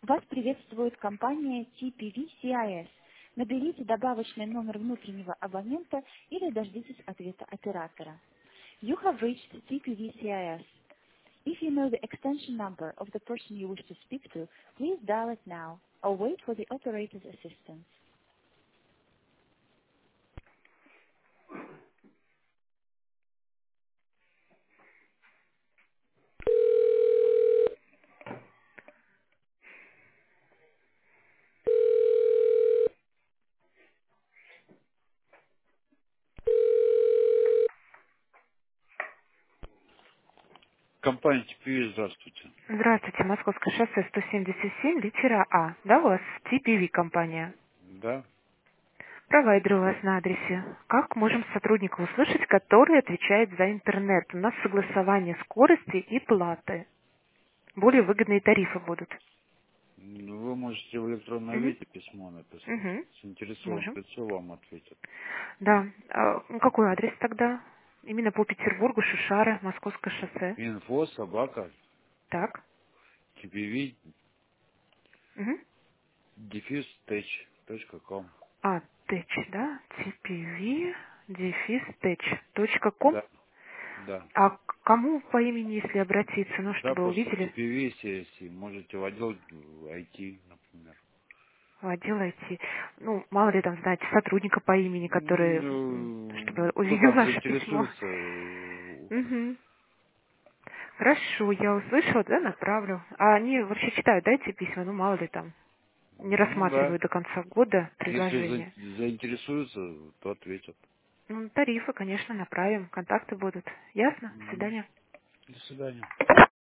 Вас приветствует компания TPV-CIS. Наберите добавочный номер внутреннего абонента или дождитесь ответа оператора. You have reached TPV-CIS. If you know the extension number of the person you wish to speak to, please dial it now or wait for the operator's assistance. Компания TPV, здравствуйте. Здравствуйте, Московское шоссе 177, литера А. Да, у вас TPV компания. Да. Провайдер у вас на адресе. Как можем сотрудника услышать, который отвечает за интернет? У нас согласование скорости и платы. Более выгодные тарифы будут. Вы можете в электронном Угу. виде письмо написать. Угу. Заинтересованное Можем. лицо вам ответит. Да. Какой адрес тогда? Именно по Петербургу, Шишара, Московское шоссе. Инфо собака Так. TPV Угу. дефис тэч.ком. Тэч, да? TPV, дефис, тэч.ком. Да, да. А к кому по имени, если обратиться, ну, Да, чтобы просто увидели TPV, CSI. Можете в отдел IT, например. в отдел IT? Ну, мало ли там, знаете, сотрудника по имени, который, чтобы Кто увидел там наше письмо. заинтересуется, Угу. Хорошо, я услышала, да, направлю. А они вообще читают, да, эти письма? Ну, мало ли там. Не ну да. рассматривают до конца года Если предложения. заинтересуются, то ответят. Ну, тарифы, конечно, направим, контакты будут. Ясно? До Мгм. свидания. До свидания.